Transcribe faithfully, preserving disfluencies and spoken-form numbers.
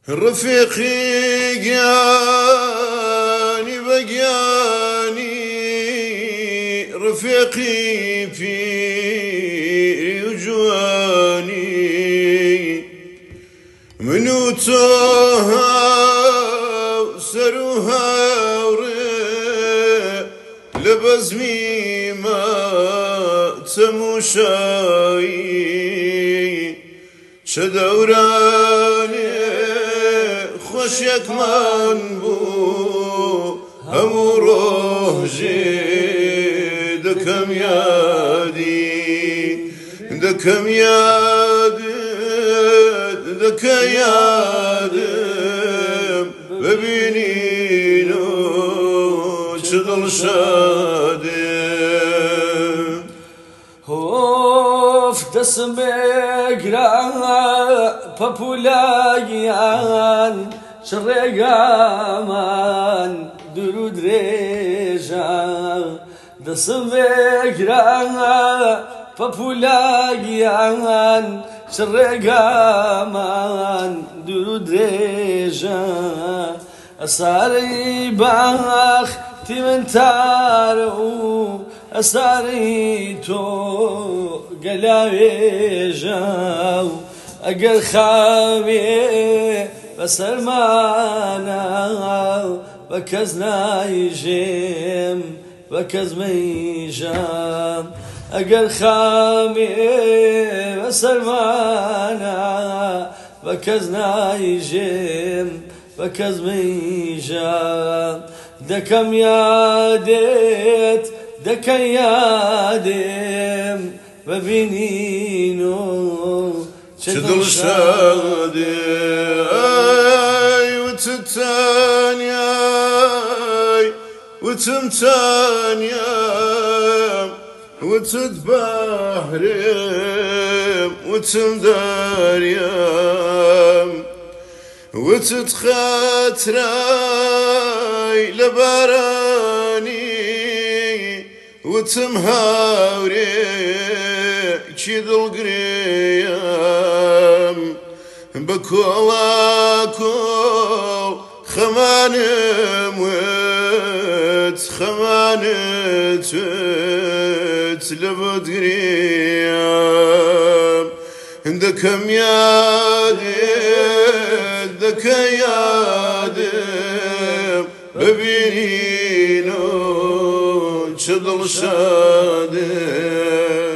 رفيقي جاني بقياني رفيقي في وجواني منو توها وسروها لبزمي ما تموشاي شدوراني خوشيك من بو هموروه جي دكم يادي دكم يادي دك يادم ببينينو شدل شادم Of desmegra papulayan şregaman durudreja desmegra papulayan şregaman durudreja asari bakh timentaro أساري تو قلاوي جاو أقل خامي بسلمانا وكزنا يجيم وكز ميجام أقل خامي بسلمانا وكزنا يجيم وكز ميجام دكم يادت دكا يادم ببينينو شدل شادي اي وتتانيا وتمتانيا وتتبهرم وتمداريا وتتخاتراي لبراني وتمهاوري كيد القريم بكولا كول خمانم وت خمانت تلبد قريم دكم يادي دك يادم ببينينو شدل شادم